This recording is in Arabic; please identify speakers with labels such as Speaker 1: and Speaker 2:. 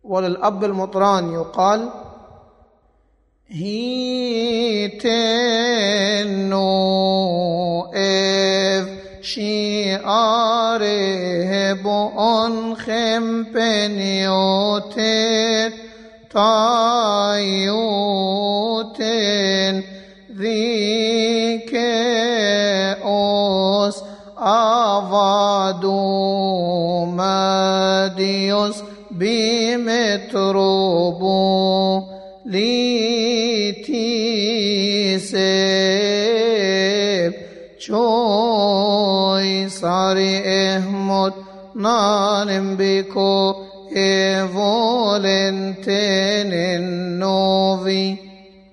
Speaker 1: وللأب المطران يقال هيتنو إف شياره بأنخم بنيوتت تايوتن ذيكئوس أفادو ماديوس بمتروبو ليتيسب شوي صاري احمد نانم بكو ايفولنتين النوفي